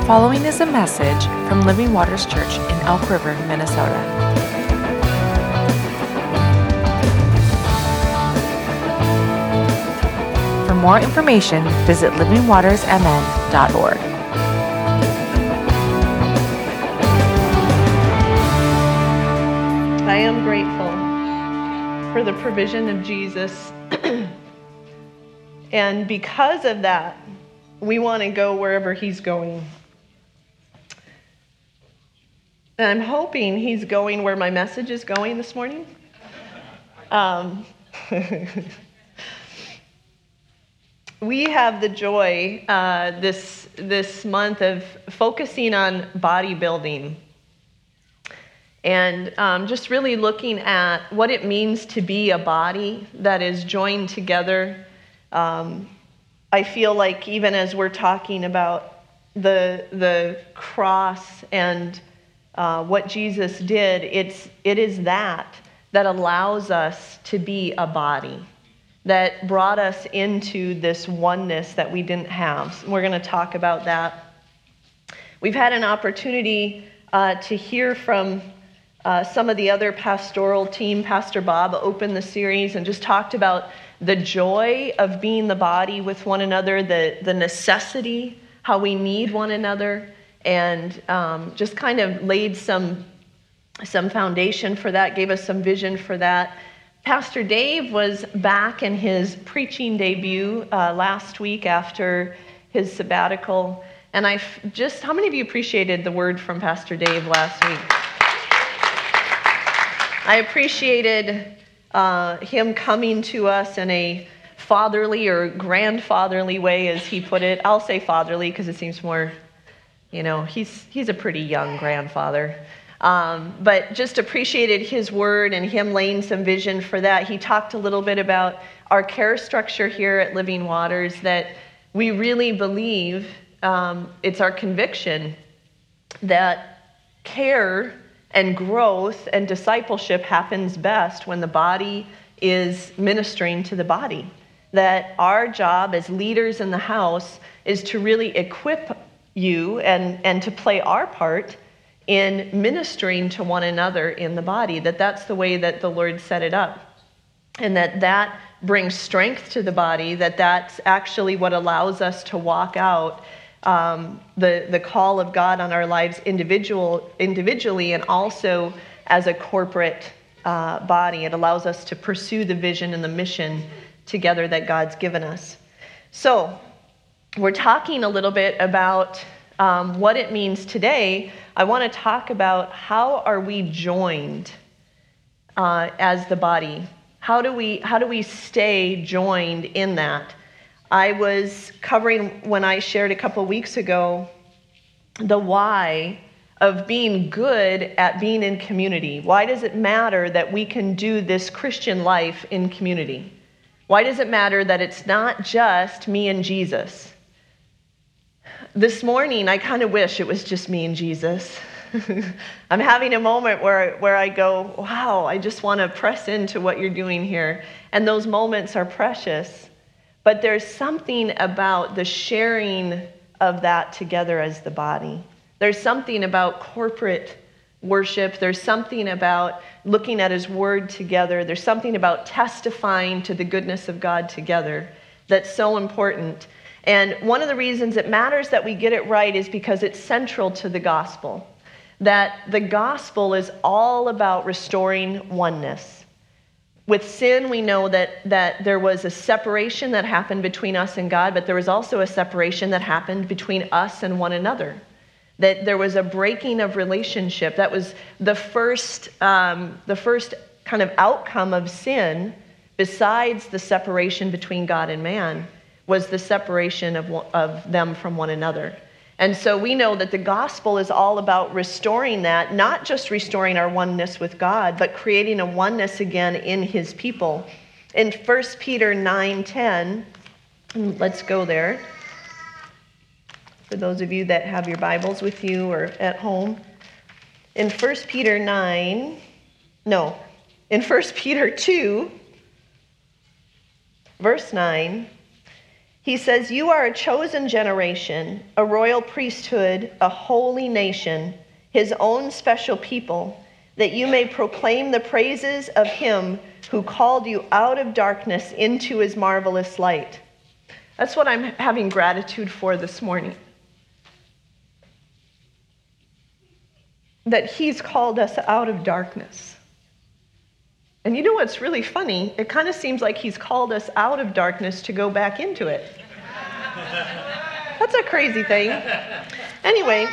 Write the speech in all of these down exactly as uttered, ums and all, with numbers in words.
following is a message from Living Waters Church in Elk River, Minnesota. For more information, visit living waters m n dot org. I am grateful for the provision of Jesus. And because of that, we want to go wherever he's going. And I'm hoping he's going where my message is going this morning. Um, we have the joy uh, this, this month of focusing on bodybuilding. And um, just really looking at what it means to be a body that is joined together. Um, I feel like even as we're talking about the the cross and uh, what Jesus did, it's it is that that allows us to be a body, that brought us into this oneness that we didn't have. So we're going to talk about that. We've had an opportunity uh, to hear from Uh, some of the other pastoral team. Pastor Bob opened the series and just talked about the joy of being the body with one another, the, the necessity, how we need one another, and um, just kind of laid some, some foundation for that, gave us some vision for that. Pastor Dave was back in his preaching debut uh, last week after his sabbatical, and I f- just, how many of you appreciated the word from Pastor Dave last week? I appreciated uh, him coming to us in a fatherly or grandfatherly way, as he put it. I'll say fatherly because it seems more, you know, he's he's a pretty young grandfather. Um, but just appreciated his word and him laying some vision for that. He talked a little bit about our care structure here at Living Waters, that we really believe, um, it's our conviction, that care and growth and discipleship happens best when the body is ministering to the body. That our job as leaders in the house is to really equip you and, and to play our part in ministering to one another in the body. That that's the way that the Lord set it up. And that that brings strength to the body, that that's actually what allows us to walk out Um, the, the call of God on our lives individual, individually and also as a corporate uh, body. It allows us to pursue the vision and the mission together that God's given us. So we're talking a little bit about um, what it means today. I want to talk about how are we joined uh, as the body? How do we, how do we stay joined in that? I was covering, when I shared a couple weeks ago, the why of being good at being in community. Why does it matter that we can do this Christian life in community? Why does it matter that it's not just me and Jesus? This morning, I kind of wish it was just me and Jesus. I'm having a moment where, where I go, wow, I just want to press into what you're doing here. And those moments are precious. But there's something about the sharing of that together as the body. There's something about corporate worship. There's something about looking at his word together. There's something about testifying to the goodness of God together that's so important. And one of the reasons it matters that we get it right is because it's central to the gospel. That the gospel is all about restoring oneness. With sin, we know that, that there was a separation that happened between us and God, but there was also a separation that happened between us and one another. That there was a breaking of relationship. That was the first, um, the first kind of outcome of sin, besides the separation between God and man, was the separation of, of them from one another. And so we know that the gospel is all about restoring that, not just restoring our oneness with God, but creating a oneness again in his people. In First Peter nine ten, let's go there. For those of you that have your Bibles with you or at home. In First Peter nine, no, in First Peter two, verse nine, He says, "You are a chosen generation, a royal priesthood, a holy nation, his own special people, that you may proclaim the praises of him who called you out of darkness into his marvelous light." That's what I'm having gratitude for this morning. That he's called us out of darkness. And you know what's really funny? It kind of seems like he's called us out of darkness to go back into it. That's a crazy thing. Anyway.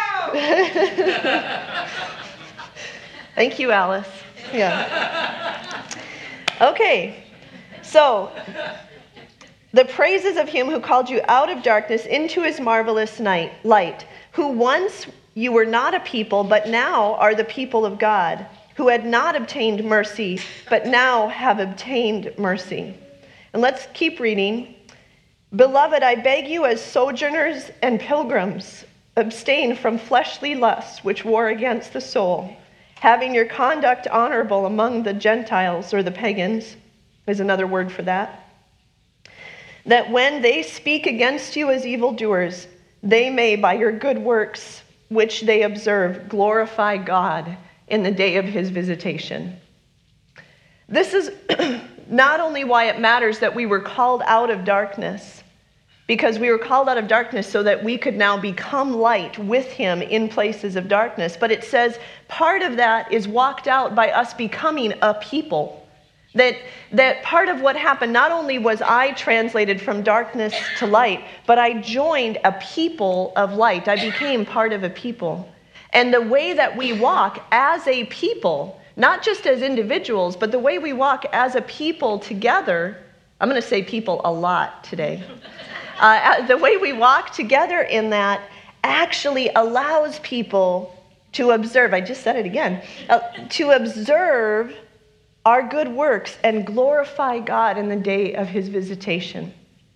Thank you, Alice. Yeah. Okay. So, the praises of him who called you out of darkness into his marvelous night, light, who once you were not a people, but now are the people of God, who had not obtained mercy, but now have obtained mercy. And let's keep reading. "Beloved, I beg you as sojourners and pilgrims, abstain from fleshly lusts which war against the soul, having your conduct honorable among the Gentiles," or the pagans is another word for that, "that when they speak against you as evildoers, they may by your good works which they observe glorify God in the day of his visitation." This is not only why it matters that we were called out of darkness, because we were called out of darkness so that we could now become light with him in places of darkness, but it says part of that is walked out by us becoming a people. That, that part of what happened, not only was I translated from darkness to light, but I joined a people of light. I became part of a people. And the way that we walk as a people, not just as individuals, but the way we walk as a people together, I'm going to say people a lot today. Uh, the way we walk together in that actually allows people to observe, I just said it again, uh, to observe our good works and glorify God in the day of his visitation.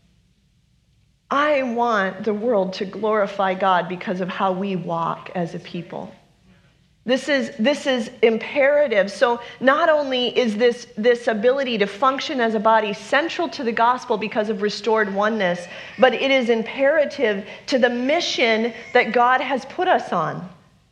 I want the world to glorify God because of how we walk as a people. This is, this is imperative. So not only is this, this ability to function as a body central to the gospel because of restored oneness, but it is imperative to the mission that God has put us on.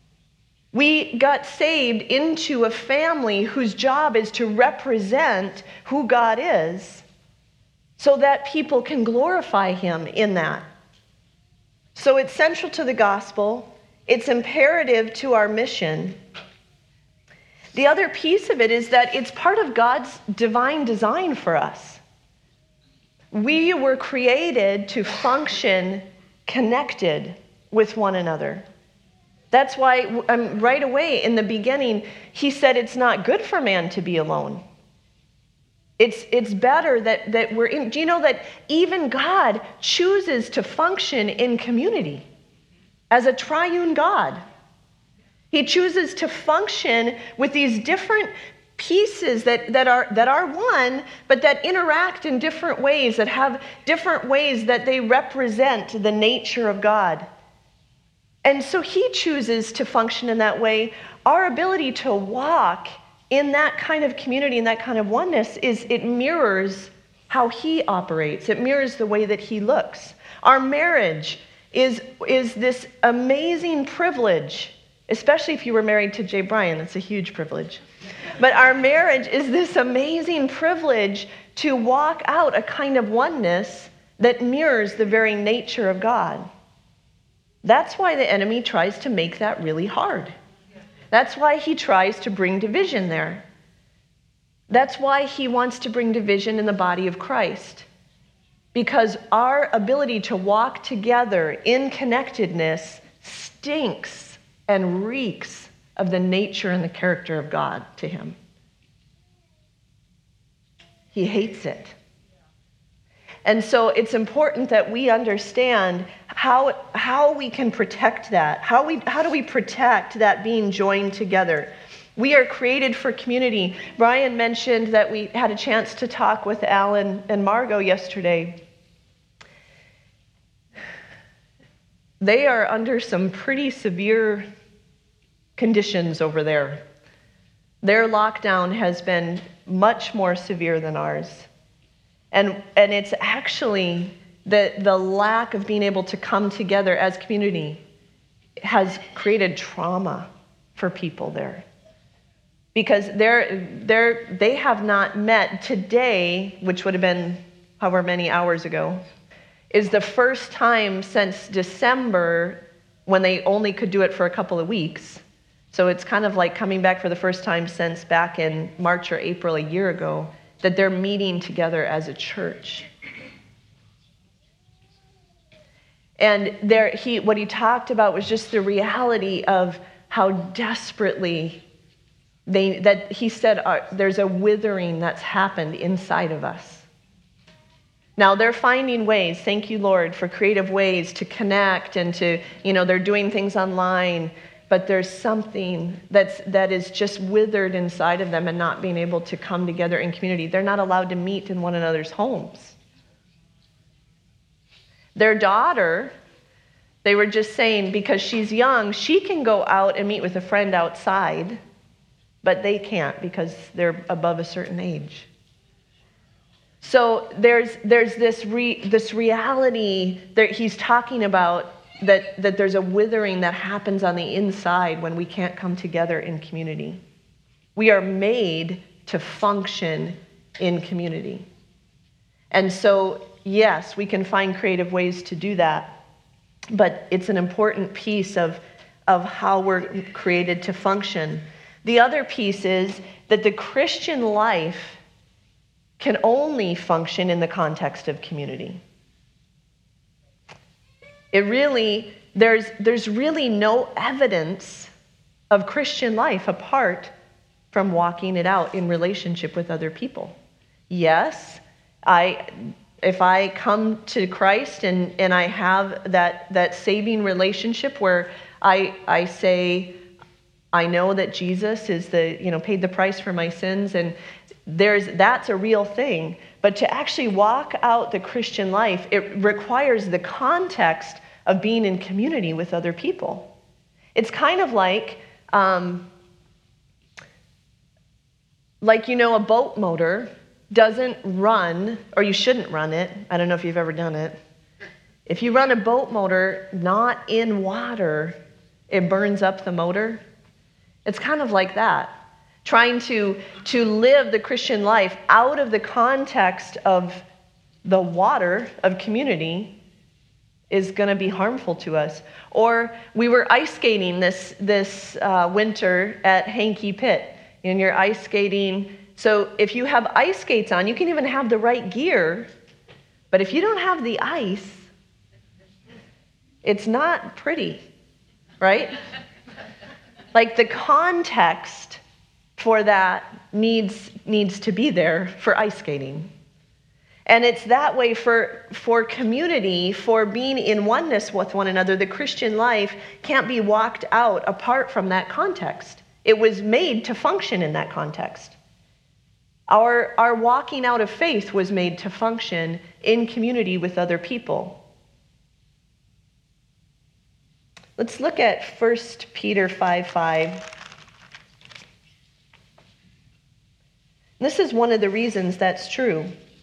We got saved into a family whose job is to represent who God is so that people can glorify him in that. So it's central to the gospel. It's imperative to our mission. The other piece of it is that it's part of God's divine design for us. We were created to function connected with one another. That's why um, right away in the beginning, he said it's not good for man to be alone. It's, it's better that, that we're in. Do you know that even God chooses to function in community as a triune God? He chooses to function with these different pieces that, that, are, that are one, but that interact in different ways, that have different ways that they represent the nature of God. And so he chooses to function in that way. Our ability to walk in that kind of community, in that kind of oneness, is it mirrors how he operates. It mirrors the way that he looks. Our marriage is, is this amazing privilege, especially if you were married to Jay Bryan. That's a huge privilege. But our marriage is this amazing privilege to walk out a kind of oneness that mirrors the very nature of God. That's why the enemy tries to make that really hard. That's why he tries to bring division there. That's why he wants to bring division in the body of Christ. Because our ability to walk together in connectedness stinks and reeks of the nature and the character of God to him. He hates it. And so it's important that we understand how, how we can protect that. How, we, how do we protect that being joined together? We are created for community. Brian mentioned that we had a chance to talk with Alan and Margot yesterday. They are under some pretty severe conditions over there. Their lockdown has been much more severe than ours. And, and it's actually the, the lack of being able to come together as community has created trauma for people there. Because they're, they're, they have not met today, which would have been however many hours ago, is the first time since December when they only could do it for a couple of weeks. So it's kind of like coming back for the first time since back in March or April a year ago, that they're meeting together as a church. And there, he, what he talked about was just the reality of how desperately they, that he said uh, there's a withering that's happened inside of us. Now they're finding ways, thank you Lord, for creative ways to connect and to, you know, they're doing things online, but there's something that's, that is just withered inside of them and not being able to come together in community. They're not allowed to meet in one another's homes. Their daughter, they were just saying because she's young, she can go out and meet with a friend outside, but they can't because they're above a certain age. So there's there's this re, this reality that he's talking about, that, that there's a withering that happens on the inside when we can't come together in community. We are made to function in community. And so, yes, we can find creative ways to do that, but it's an important piece of, of how we're created to function. The other piece is that the Christian life can only function in the context of community. It really, there's, there's really no evidence of Christian life apart from walking it out in relationship with other people. Yes, I, if I come to Christ and, and I have that, that saving relationship where I, I say, I know that Jesus is the, you know, paid the price for my sins, and there's, that's a real thing. But to actually walk out the Christian life, it requires the context of being in community with other people. It's kind of like, um, like, you know, a boat motor doesn't run, or you shouldn't run it. I don't know if you've ever done it. If you run a boat motor not in water, it burns up the motor. It's kind of like that. Trying to, to live the Christian life out of the context of the water of community is going to be harmful to us. Or we were ice skating this, this uh, winter at Hankey Pit, and you're ice skating. So if you have ice skates on, you can even have the right gear, but if you don't have the ice, it's not pretty, right? Like the context for that needs, needs to be there for ice skating. And it's that way for, for community, for being in oneness with one another. The Christian life can't be walked out apart from that context. It was made to function in that context. Our, our walking out of faith was made to function in community with other people. Let's look at First Peter five five. This is one of the reasons that's true.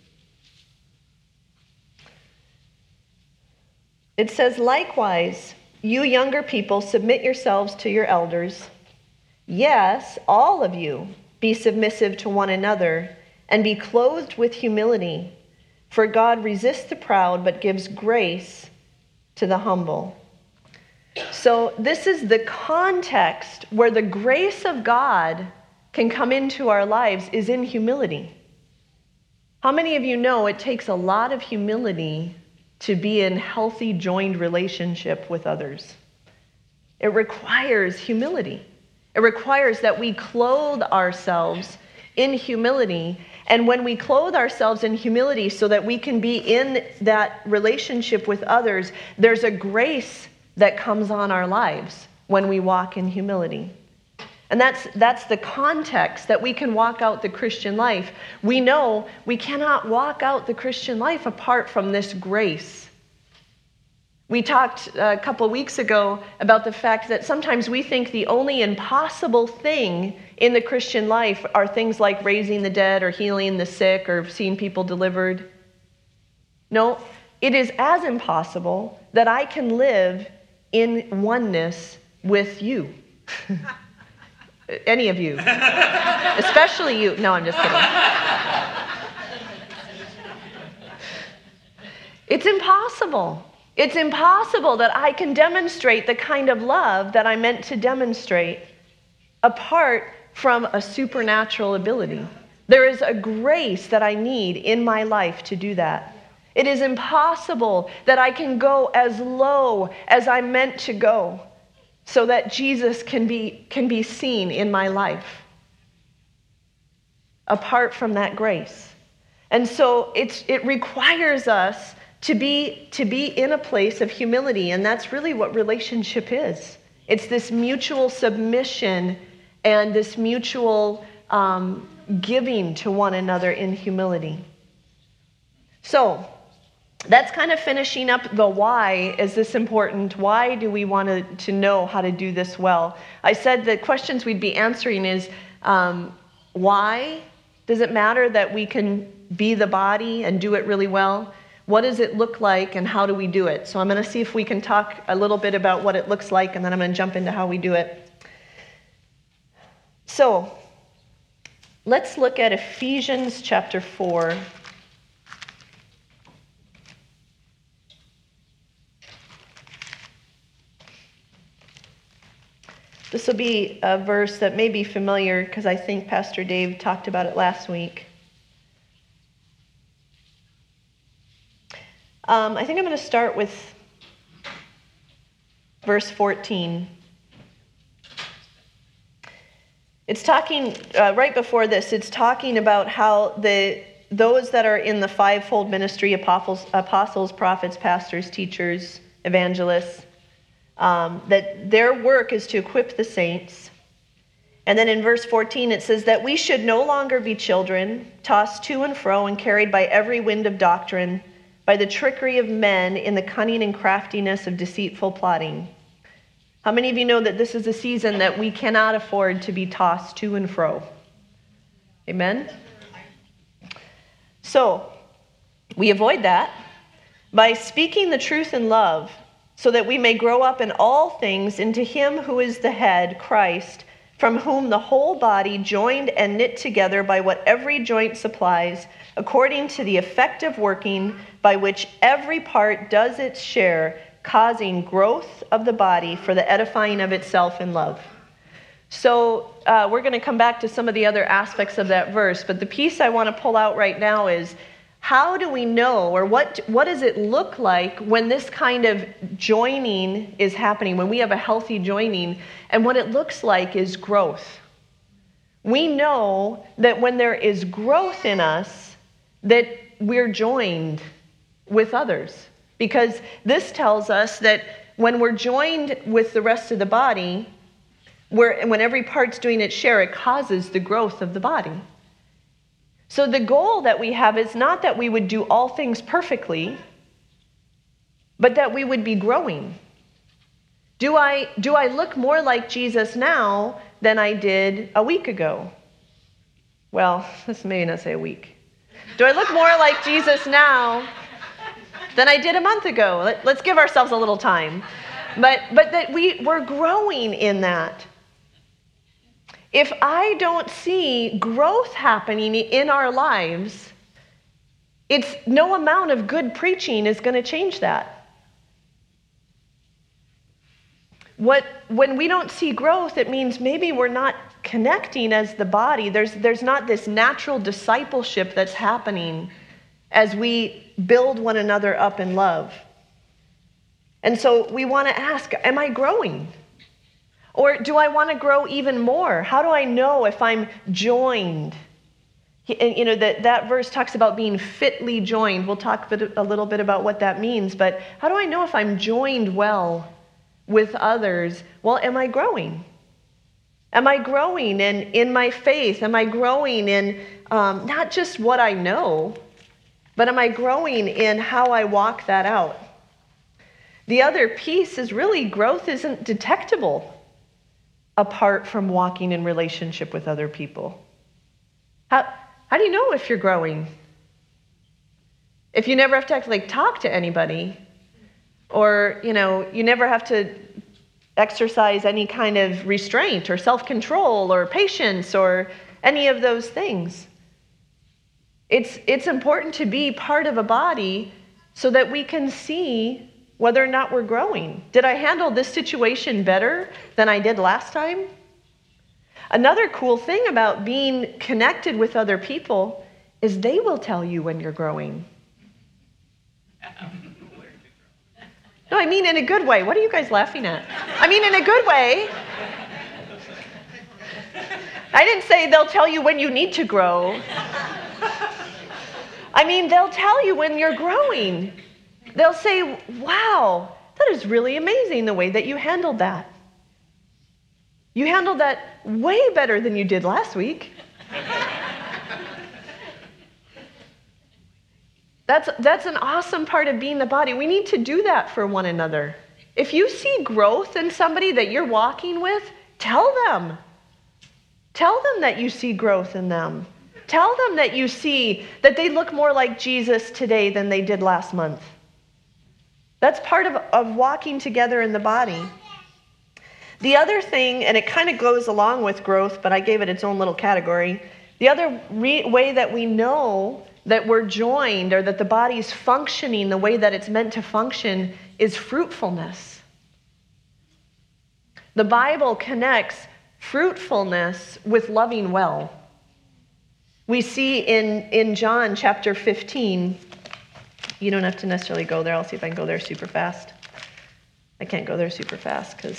It says, likewise, you younger people, submit yourselves to your elders. Yes, all of you, be submissive to one another, and be clothed with humility. For God resists the proud, but gives grace to the humble. So this is the context where the grace of God can come into our lives, is in humility. How many of you know it takes a lot of humility to be in healthy joined relationship with others? It requires humility. It requires that we clothe ourselves in humility. And when we clothe ourselves in humility so that we can be in that relationship with others, there's a grace that comes on our lives when we walk in humility. And that's, that's the context that we can walk out the Christian life. We know we cannot walk out the Christian life apart from this grace. We talked a couple weeks ago about the fact that sometimes we think the only impossible thing in the Christian life are things like raising the dead or healing the sick or seeing people delivered. No, it is as impossible that I can live in oneness with you. Any of you. Especially you. No, I'm just kidding. It's impossible. It's impossible that I can demonstrate the kind of love that I meant to demonstrate apart from a supernatural ability. There is a grace that I need in my life to do that. It is impossible that I can go as low as I'm meant to go so that Jesus can be, can be seen in my life apart from that grace. And so it's, it requires us to be, to be in a place of humility, and that's really what relationship is. It's this mutual submission and this mutual um, giving to one another in humility. So that's kind of finishing up the why. Is this important? Why do we want to, to know how to do this well? I said the questions we'd be answering is, um, why does it matter that we can be the body and do it really well? What does it look like and how do we do it? So I'm going to see if we can talk a little bit about what it looks like, and then I'm going to jump into how we do it. So let's look at Ephesians chapter four. This will be a verse that may be familiar because I think Pastor Dave talked about it last week. Um, I think I'm going to start with verse fourteen. It's talking, uh, right before this, it's talking about how the those that are in the fivefold ministry, apostles, apostles, prophets, pastors, teachers, evangelists, um, that their work is to equip the saints. And then in verse fourteen, it says that we should no longer be children, tossed to and fro and carried by every wind of doctrine, by the trickery of men in the cunning and craftiness of deceitful plotting. How many of you know that this is a season that we cannot afford to be tossed to and fro? Amen? So, we avoid that by speaking the truth in love, so that we may grow up in all things into him who is the head, Christ, from whom the whole body, joined and knit together by what every joint supplies, according to the effective working by which every part does its share, causing growth of the body for the edifying of itself in love. So uh, we're going to come back to some of the other aspects of that verse, but the piece I want to pull out right now is, how do we know, or what, what does it look like when this kind of joining is happening, when we have a healthy joining? And what it looks like is growth. We know that when there is growth in us, that we're joined with others. Because this tells us that when we're joined with the rest of the body, where, when every part's doing its share, it causes the growth of the body. So the goal that we have is not that we would do all things perfectly, but that we would be growing. Do I, do I look more like Jesus now than I did a week ago? Well, let's maybe not say a week. Do I look more like Jesus now than I did a month ago? Let, let's give ourselves a little time. But, but that we, we're growing in that. If I don't see growth happening in our lives, it's no amount of good preaching is going to change that. What, when we don't see growth, it means maybe we're not connecting as the body. There's, there's not this natural discipleship that's happening as we build one another up in love. And so we want to ask, am I growing? Or do I want to grow even more? How do I know if I'm joined? And, you know, that, that verse talks about being fitly joined. We'll talk a little bit about what that means. But how do I know if I'm joined well with others? Well, am I growing? Am I growing in, in my faith? Am I growing in um, not just what I know, but am I growing in how I walk that out? The other piece is really growth isn't detectable apart from walking in relationship with other people. How, how do you know if you're growing? If you never have to like talk to anybody, or, you know, you never have to exercise any kind of restraint or self-control or patience or any of those things. It's, it's important to be part of a body so that we can see whether or not we're growing. Did I handle this situation better than I did last time? Another cool thing about being connected with other people is they will tell you when you're growing. No, I mean in a good way. What are you guys laughing at? I mean in a good way. I didn't say they'll tell you when you need to grow. I mean, they'll tell you when you're growing. They'll say, wow, that is really amazing the way that you handled that. You handled that way better than you did last week. That's, that's an awesome part of being the body. We need to do that for one another. If you see growth in somebody that you're walking with, tell them. Tell them that you see growth in them. Tell them that you see that they look more like Jesus today than they did last month. That's part of, of walking together in the body. The other thing, and it kind of goes along with growth, but I gave it its own little category. The other re- way that we know that we're joined or that the body's functioning the way that it's meant to function is fruitfulness. The Bible connects fruitfulness with loving well. We see in, in John chapter fifteen, you don't have to necessarily go there. I'll see if I can go there super fast. I can't go there super fast because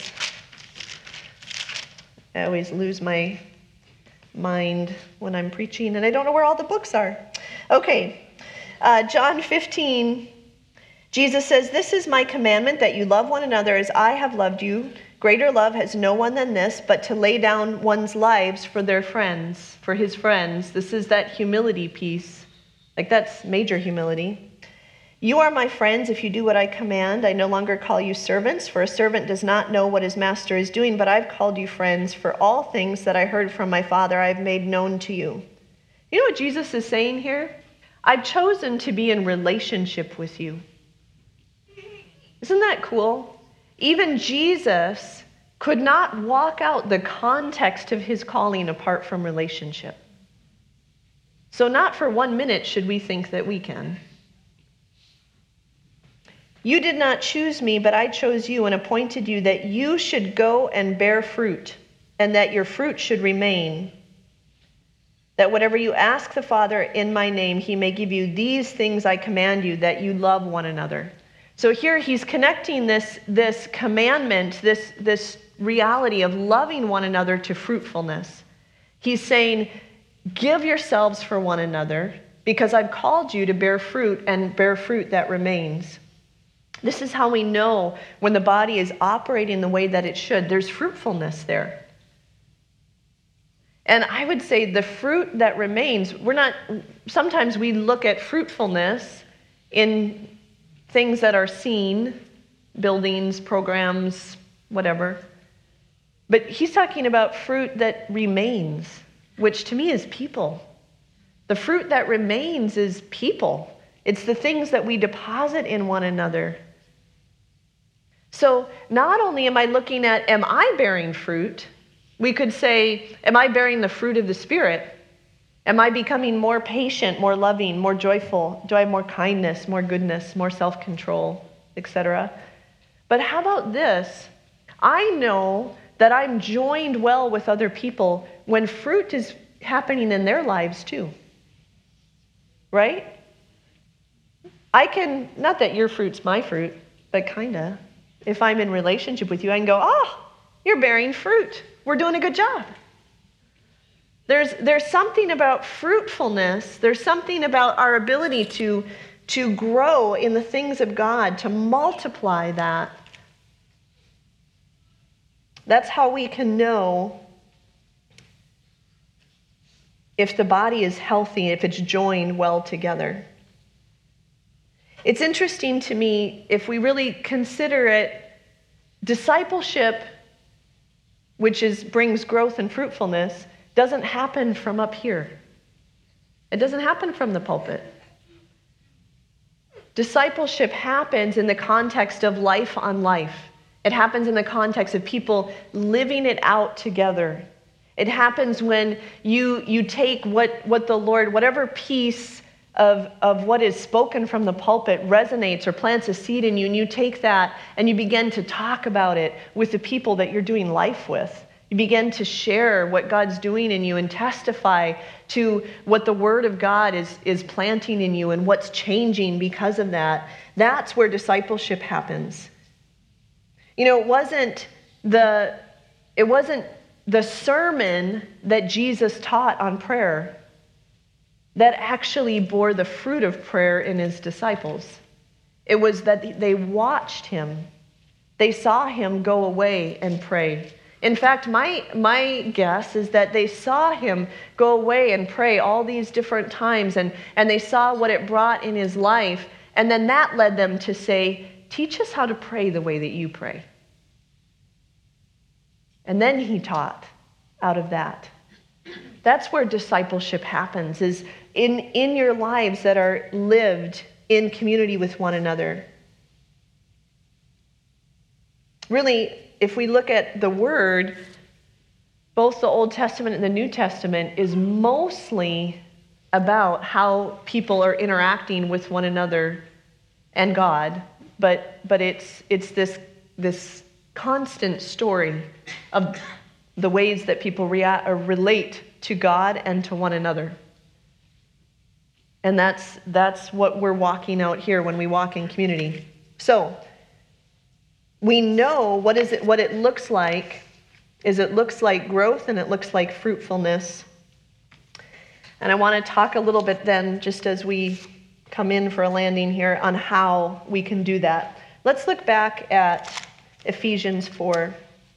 I always lose my mind when I'm preaching and I don't know where all the books are. Okay, uh, John fifteen, Jesus says, "This is my commandment, that you love one another as I have loved you. Greater love has no one than this, but to lay down one's lives for their friends, for his friends." This is that humility piece. Like, that's major humility. "You are my friends if you do what I command. I no longer call you servants, for a servant does not know what his master is doing, but I've called you friends, for all things that I heard from my Father I have made known to you." You know what Jesus is saying here? I've chosen to be in relationship with you. Isn't that cool? Even Jesus could not walk out the context of his calling apart from relationship. So not for one minute should we think that we can. "You did not choose me, but I chose you and appointed you that you should go and bear fruit, and that your fruit should remain. That whatever you ask the Father in my name, he may give you. These things I command you, that you love one another." So here he's connecting this, this commandment, this, this reality of loving one another to fruitfulness. He's saying, give yourselves for one another, because I've called you to bear fruit and bear fruit that remains. This is how we know when the body is operating the way that it should. There's fruitfulness there. And I would say the fruit that remains, we're not, sometimes we look at fruitfulness in things that are seen, buildings, programs, whatever. But he's talking about fruit that remains, which to me is people. The fruit that remains is people. It's the things that we deposit in one another. So not only am I looking at, am I bearing fruit? We could say, am I bearing the fruit of the Spirit? Am I becoming more patient, more loving, more joyful? Do I have more kindness, more goodness, more self-control, et cetera? But how about this? I know that I'm joined well with other people when fruit is happening in their lives too. Right? I can, not that your fruit's my fruit, but kinda. If I'm in relationship with you, I can go, oh, you're bearing fruit. We're doing a good job. There's, there's something about fruitfulness. There's something about our ability to, to grow in the things of God, to multiply that. That's how we can know if the body is healthy, if it's joined well together. It's interesting to me, if we really consider it, discipleship, which is brings growth and fruitfulness, doesn't happen from up here. It doesn't happen from the pulpit. Discipleship happens in the context of life on life. It happens in the context of people living it out together. It happens when you you take what, what the Lord, whatever piece of, of what is spoken from the pulpit resonates or plants a seed in you, and you take that and you begin to talk about it with the people that you're doing life with. You begin to share what God's doing in you and testify to what the Word of God is, is planting in you and what's changing because of that. That's where discipleship happens. You know, it wasn't the it wasn't the sermon that Jesus taught on prayer that actually bore the fruit of prayer in his disciples. It was that they watched him. They saw him go away and pray. In fact, my, my guess is that they saw him go away and pray all these different times, and, and they saw what it brought in his life, and then that led them to say, teach us how to pray the way that you pray. And then he taught out of that. That's where discipleship happens, is in, in your lives that are lived in community with one another. Really, if we look at the Word, both the Old Testament and the New Testament is mostly about how people are interacting with one another and God, but but it's it's this this constant story of the ways that people react or relate to God and to one another. And that's that's what we're walking out here when we walk in community. So we know what is it what it looks like is it looks like growth and it looks like fruitfulness. And I want to talk a little bit then, just as we come in for a landing here, on how we can do that. Let's look back at Ephesians four.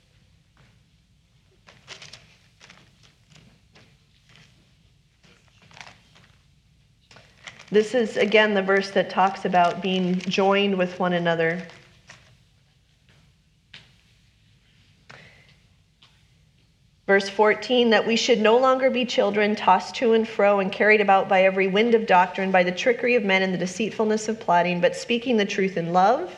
This is, again, the verse that talks about being joined with one another. Verse fourteen, that we should no longer be children tossed to and fro and carried about by every wind of doctrine, by the trickery of men and the deceitfulness of plotting, but speaking the truth in love.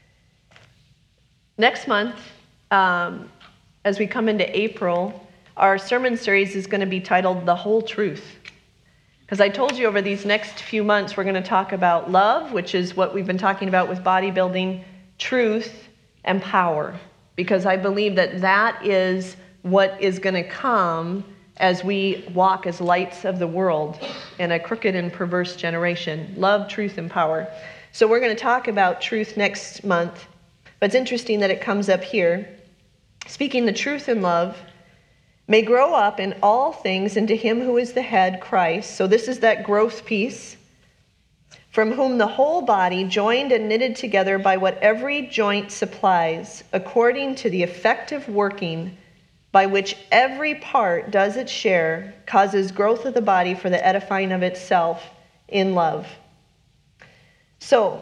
Next month, um, as we come into April, our sermon series is going to be titled The Whole Truth. Because I told you over these next few months, we're going to talk about love, which is what we've been talking about with bodybuilding, truth, and power. Because I believe that that is what is going to come as we walk as lights of the world in a crooked and perverse generation. Love, truth, and power. So we're going to talk about truth next month. But it's interesting that it comes up here. Speaking the truth in love, may grow up in all things into him who is the head, Christ. So this is that growth piece. From whom the whole body, joined and knitted together by what every joint supplies, according to the effective working by which every part does its share, causes growth of the body for the edifying of itself in love. So,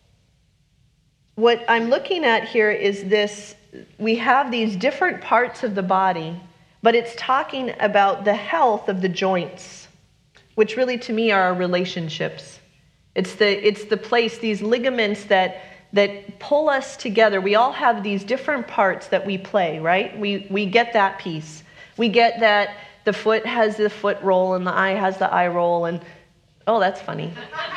what I'm looking at here is this: we have these different parts of the body, but it's talking about the health of the joints, which really to me are our relationships. It's the it's the place, these ligaments that that pull us together. We all have these different parts that we play, right? We we get that piece. We get that the foot has the foot roll and the eye has the eye roll, and oh, that's funny.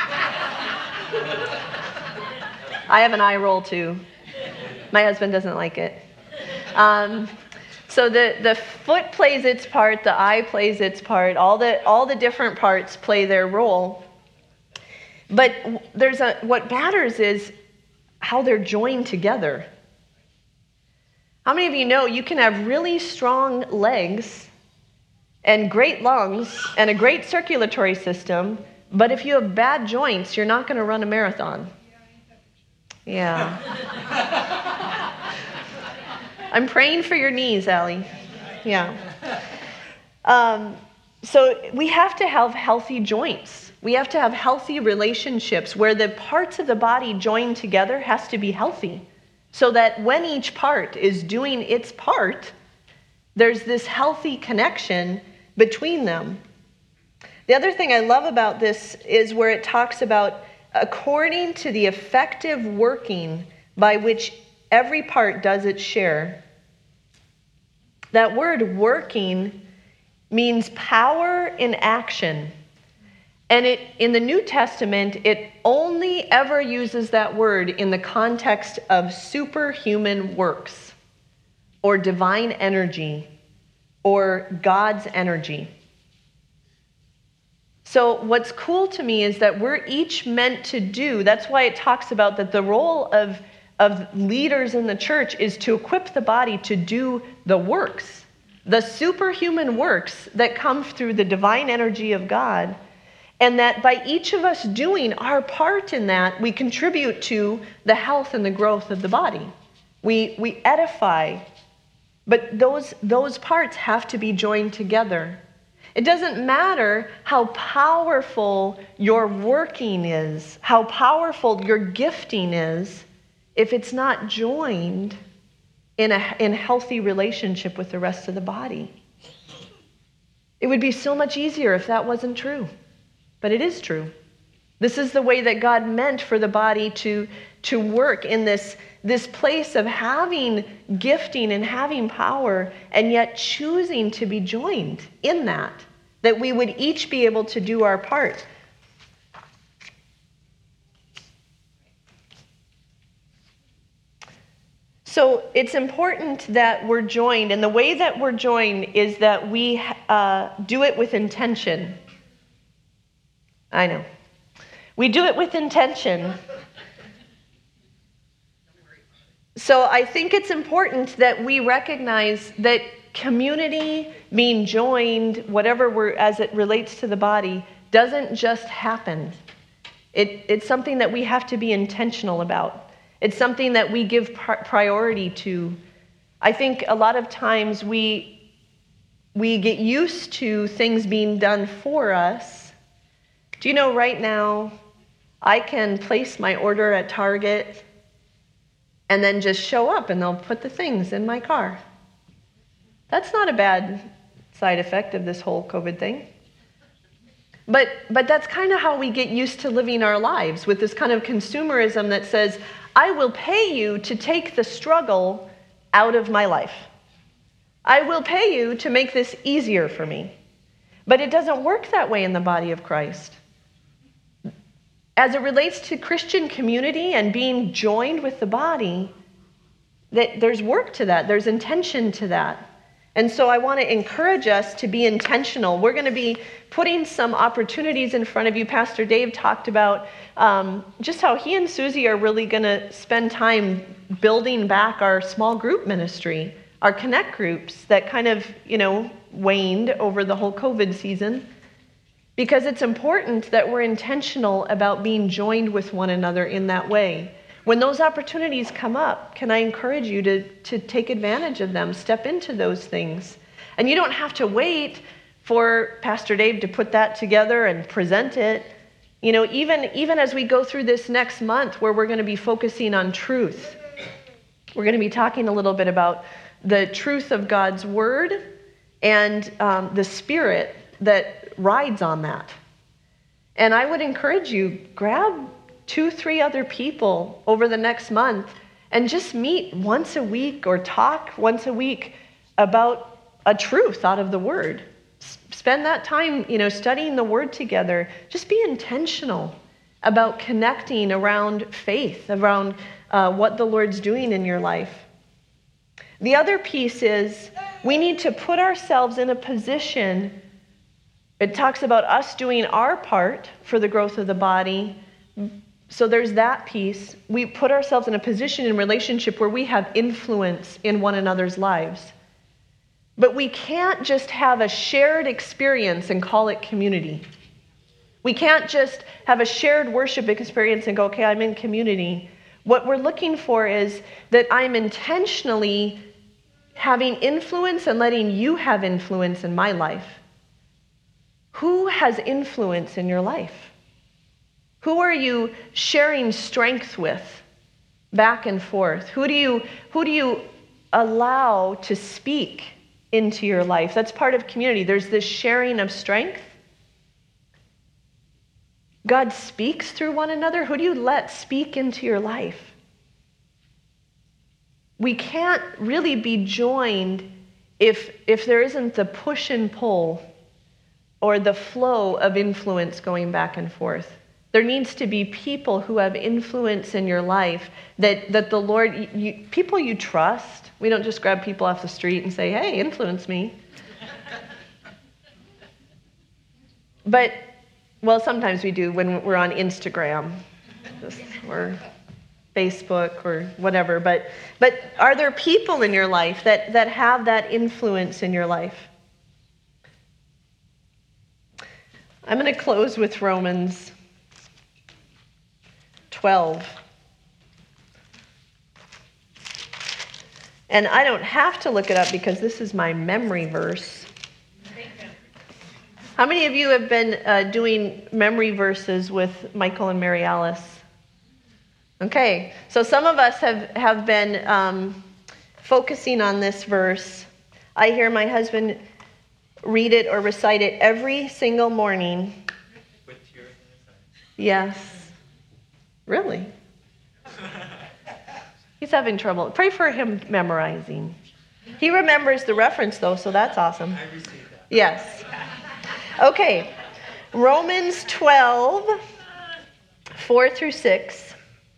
I have an eye roll too. My husband doesn't like it. Um, So the, the foot plays its part, the eye plays its part, all the all the different parts play their role. But there's a what matters is how they're joined together. How many of you know you can have really strong legs and great lungs and a great circulatory system, but if you have bad joints, you're not going to run a marathon? Yeah. I'm praying for your knees, Allie. Yeah. Um, so we have to have healthy joints. We have to have healthy relationships where the parts of the body joined together has to be healthy, so that when each part is doing its part, there's this healthy connection between them. The other thing I love about this is where it talks about according to the effective working by which every part does its share. That word working means power in action. And it, in the New Testament, it only ever uses that word in the context of superhuman works or divine energy or God's energy. So what's cool to me is that we're each meant to do, that's why it talks about that the role of, of leaders in the church is to equip the body to do the works, the superhuman works that come through the divine energy of God. And that by each of us doing our part in that, we contribute to the health and the growth of the body. We, we edify, but those, those parts have to be joined together. It doesn't matter how powerful your working is, how powerful your gifting is, if it's not joined in a in healthy relationship with the rest of the body. It would be so much easier if that wasn't true. But it is true. This is the way that God meant for the body to, to work in this, this place of having gifting and having power, and yet choosing to be joined in that, that we would each be able to do our part. So it's important that we're joined, and the way that we're joined is that we uh, do it with intention. I know. We do it with intention. So I think it's important that we recognize that community, being joined, whatever we're, as it relates to the body, doesn't just happen. It, it's something that we have to be intentional about. It's something that we give priority to. I think a lot of times we, we get used to things being done for us. Do you know right now, I can place my order at Target and then just show up and they'll put the things in my car. That's not a bad side effect of this whole COVID thing. But, but that's kind of how we get used to living our lives, with this kind of consumerism that says, I will pay you to take the struggle out of my life. I will pay you to make this easier for me. But it doesn't work that way in the body of Christ. As it relates to Christian community and being joined with the body, that there's work to that, there's intention to that. And so I want to encourage us to be intentional. We're going to be putting some opportunities in front of you. Pastor Dave talked about um, just how he and Susie are really going to spend time building back our small group ministry, our connect groups that kind of, you know, waned over the whole COVID season. Because it's important that we're intentional about being joined with one another in that way. When those opportunities come up, can I encourage you to, to take advantage of them, step into those things? And you don't have to wait for Pastor Dave to put that together and present it. You know, even, even as we go through this next month where we're going to be focusing on truth, we're going to be talking a little bit about the truth of God's word and um, the spirit that rides on that. And I would encourage you, grab two, three other people over the next month and just meet once a week or talk once a week about a truth out of the word. S- spend that time, you know, studying the word together. Just be intentional about connecting around faith, around uh, what the Lord's doing in your life. The other piece is we need to put ourselves in a position. It talks about us doing our part for the growth of the body. So there's that piece. We put ourselves in a position in relationship where we have influence in one another's lives. But we can't just have a shared experience and call it community. We can't just have a shared worship experience and go, okay, I'm in community. What we're looking for is that I'm intentionally having influence and letting you have influence in my life. Who has influence in your life? Who are you sharing strength with back and forth? Who do you, who do you allow to speak into your life? That's part of community. There's this sharing of strength. God speaks through one another. Who do you let speak into your life? We can't really be joined if, if there isn't the push and pull or the flow of influence going back and forth. There needs to be people who have influence in your life that, that the Lord, you, people you trust. We don't just grab people off the street and say, hey, influence me. But, well, sometimes we do when we're on Instagram or Facebook or whatever. But, but are there people in your life that, that have that influence in your life? I'm going to close with Romans twelve. And I don't have to look it up because this is my memory verse. How many of you have been uh, doing memory verses with Michael and Mary Alice? Okay, so some of us have, have been um, focusing on this verse. I hear my husband read it or recite it every single morning. With tears in his eyes. Yes. Really? He's having trouble. Pray for him memorizing. He remembers the reference, though, so that's awesome. I received that. Yes. Okay. Romans twelve, four through six.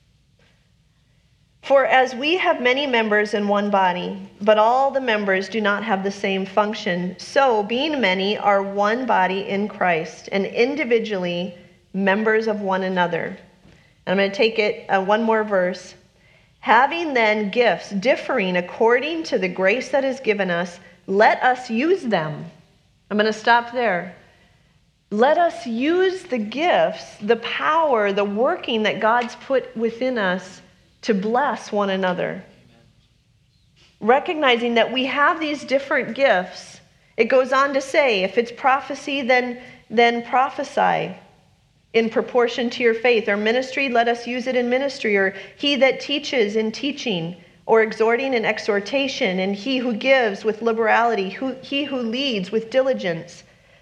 For as we have many members in one body, but all the members do not have the same function, so being many are one body in Christ, and individually members of one another. And I'm going to take it uh, one more verse. Having then gifts differing according to the grace that is given us, let us use them. I'm going to stop there. Let us use the gifts, the power, the working that God's put within us to bless one another. Amen. Recognizing that we have these different gifts. It goes on to say, if it's prophecy, then, then prophesy in proportion to your faith. Or ministry, let us use it in ministry. Or he that teaches in teaching, or exhorting in exhortation. And he who gives with liberality, who, he who leads with diligence.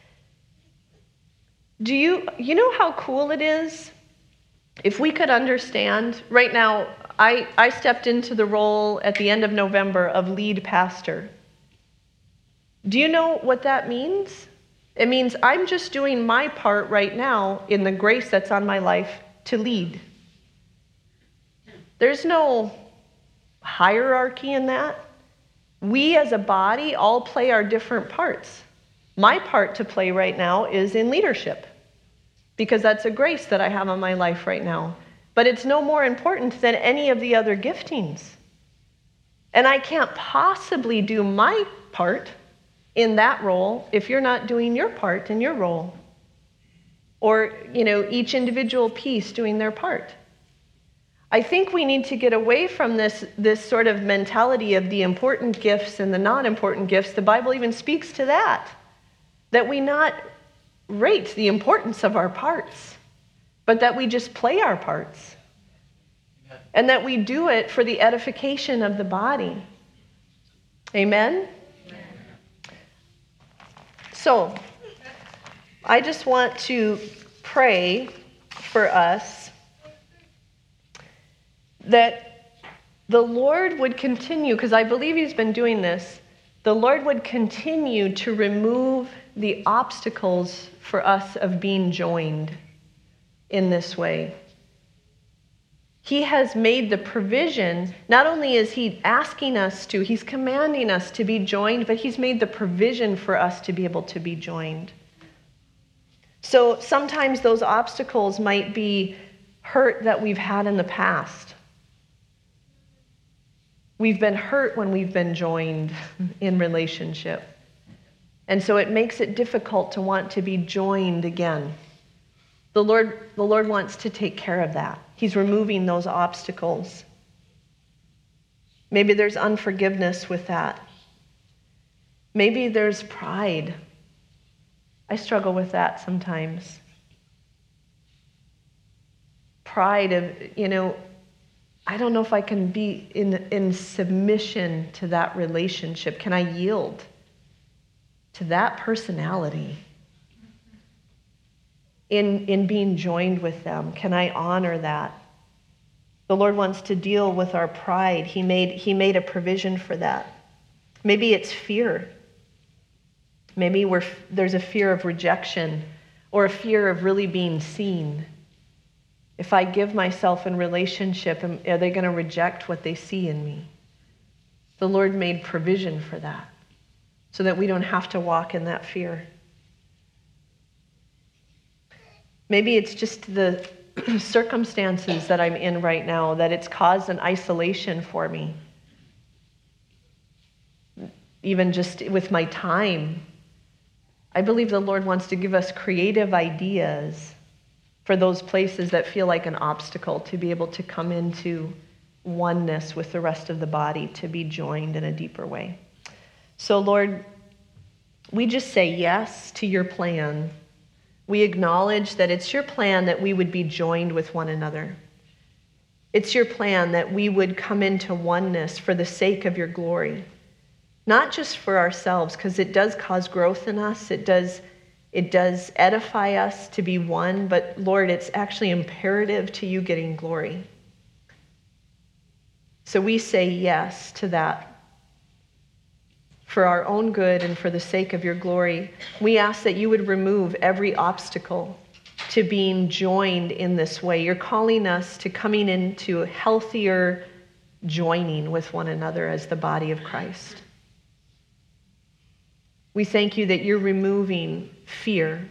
Do you, you know how cool it is? If we could understand, right now, I, I stepped into the role at the end of November of lead pastor. Do you know what that means? It means I'm just doing my part right now in the grace that's on my life to lead. There's no hierarchy in that. We as a body all play our different parts. My part to play right now is in leadership, because that's a grace that I have on my life right now. But it's no more important than any of the other giftings. And I can't possibly do my part in that role if you're not doing your part in your role. Or, you know, each individual piece doing their part. I think we need to get away from this, this sort of mentality of the important gifts and the non-important gifts. The Bible even speaks to that. That we not rate the importance of our parts, but that we just play our parts. Amen. And that we do it for the edification of the body. Amen? Amen? So, I just want to pray for us that the Lord would continue, because I believe he's been doing this, the Lord would continue to remove the obstacles for us of being joined in this way. He has made the provision. Not only is he asking us to, he's commanding us to be joined, but he's made the provision for us to be able to be joined. So sometimes those obstacles might be hurt that we've had in the past. We've been hurt when we've been joined in relationship. And so it makes it difficult to want to be joined again. The Lord, the Lord wants to take care of that. He's removing those obstacles. Maybe there's unforgiveness with that. Maybe there's pride. I struggle with that sometimes. Pride of, you know, I don't know if I can be in, in submission to that relationship. Can I yield to that personality? in, in being joined with them? Can I honor that? The Lord wants to deal with our pride. He made, he made a provision for that. Maybe it's fear. Maybe we're, there's a fear of rejection or a fear of really being seen. If I give myself in relationship, are they going to reject what they see in me? The Lord made provision for that so that we don't have to walk in that fear. Maybe it's just the circumstances that I'm in right now, that it's caused an isolation for me. Even just with my time. I believe the Lord wants to give us creative ideas for those places that feel like an obstacle, to be able to come into oneness with the rest of the body, to be joined in a deeper way. So Lord, we just say yes to your plan. We acknowledge that it's your plan that we would be joined with one another. It's your plan that we would come into oneness for the sake of your glory. Not just for ourselves, because it does cause growth in us. It does, it does edify us to be one, but Lord, it's actually imperative to you getting glory. So we say yes to that. For our own good and for the sake of your glory, we ask that you would remove every obstacle to being joined in this way. You're calling us to coming into healthier joining with one another as the body of Christ. We thank you that you're removing fear.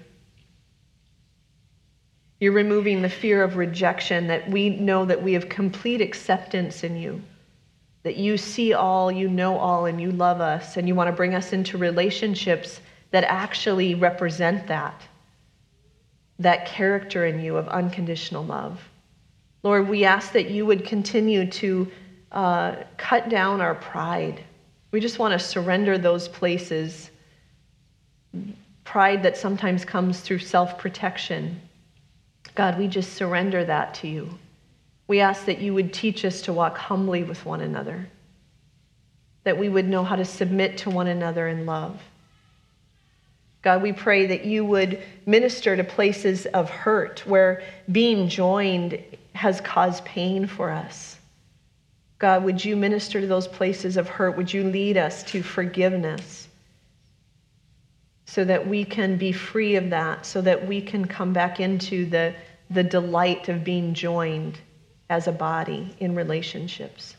You're removing the fear of rejection, that we know that we have complete acceptance in you. That you see all, you know all, and you love us, and you want to bring us into relationships that actually represent that, that character in you of unconditional love. Lord, we ask that you would continue to uh, cut down our pride. We just want to surrender those places, pride that sometimes comes through self-protection. God, we just surrender that to you. We ask that you would teach us to walk humbly with one another, that we would know how to submit to one another in love. God, we pray that you would minister to places of hurt where being joined has caused pain for us. God, would you minister to those places of hurt? Would you lead us to forgiveness so that we can be free of that, so that we can come back into the, the delight of being joined as a body in relationships.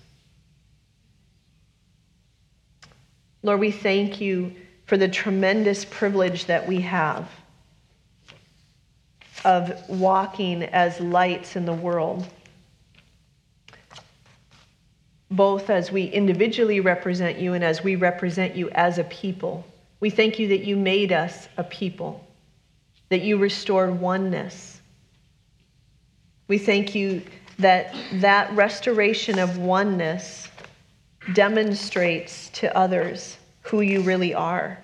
Lord, we thank you for the tremendous privilege that we have of walking as lights in the world, both as we individually represent you and as we represent you as a people. We thank you that you made us a people, that you restored oneness. We thank you that that restoration of oneness demonstrates to others who you really are.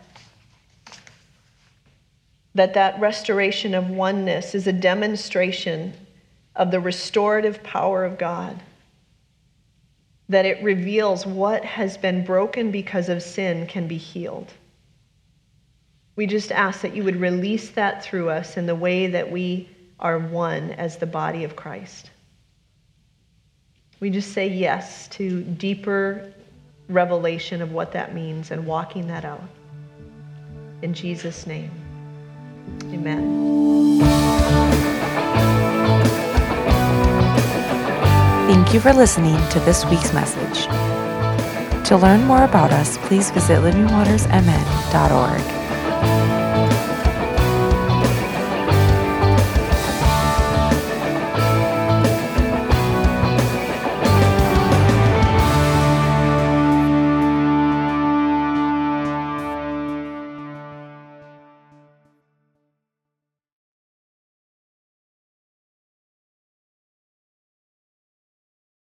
That that restoration of oneness is a demonstration of the restorative power of God. That it reveals what has been broken because of sin can be healed. We just ask that you would release that through us in the way that we are one as the body of Christ. We just say yes to deeper revelation of what that means and walking that out. In Jesus' name, amen. Thank you for listening to this week's message. To learn more about us, please visit living waters m n dot org.